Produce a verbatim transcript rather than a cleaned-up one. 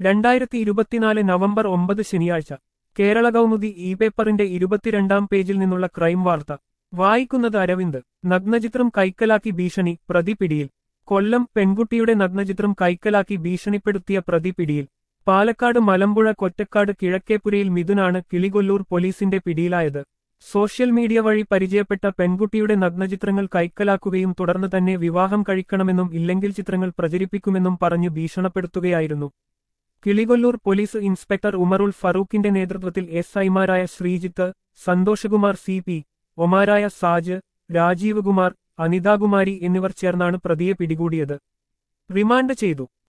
രണ്ടായിരത്തി ഇരുപത്തിനാല് നവംബർ ഒമ്പത് ശനിയാഴ്ച കേരള കൗമുദി ഇ പേപ്പറിന്റെ ഇരുപത്തിരണ്ടാം പേജിൽ നിന്നുള്ള ക്രൈം വാർത്ത വായിക്കുന്നത് അരവിന്ദ്. നഗ്നചിത്രം കൈക്കലാക്കി ഭീഷണി, പ്രതി പിടിയിൽ. കൊല്ലം. പെൺകുട്ടിയുടെ നഗ്നചിത്രം കൈക്കലാക്കി ഭീഷണിപ്പെടുത്തിയ പ്രതി പിടിയിൽ. പാലക്കാട് മലമ്പുഴ കൊറ്റക്കാട് കിഴക്കേപ്പുരയിൽ മിഥുനാണ് കിളികൊല്ലൂർ പോലീസിന്റെ പിടിയിലായത്. സോഷ്യൽ മീഡിയ വഴി പരിചയപ്പെട്ട പെൺകുട്ടിയുടെ നഗ്നചിത്രങ്ങൾ കൈക്കലാക്കുകയും തുടർന്ന് തന്നെ വിവാഹം കഴിക്കണമെന്നും ഇല്ലെങ്കിൽ ചിത്രങ്ങൾ പ്രചരിപ്പിക്കുമെന്നും പറഞ്ഞു ഭീഷണപ്പെടുത്തുകയായിരുന്നു. കിളികൊല്ലൂർ പോലീസ് ഇൻസ്പെക്ടർ ഉമറുൽ ഫറൂഖിന്റെ നേതൃത്വത്തിൽ എസ് ഐമാരായ ശ്രീജിത്ത്, സന്തോഷകുമാർ, സി പി ഒമാരായ സാജ്, രാജീവ് കുമാർ, അനിതാകുമാരി എന്നിവർ ചേർന്നാണ് പ്രതിയെ പിടികൂടിയത്. റിമാൻഡ് ചെയ്തു.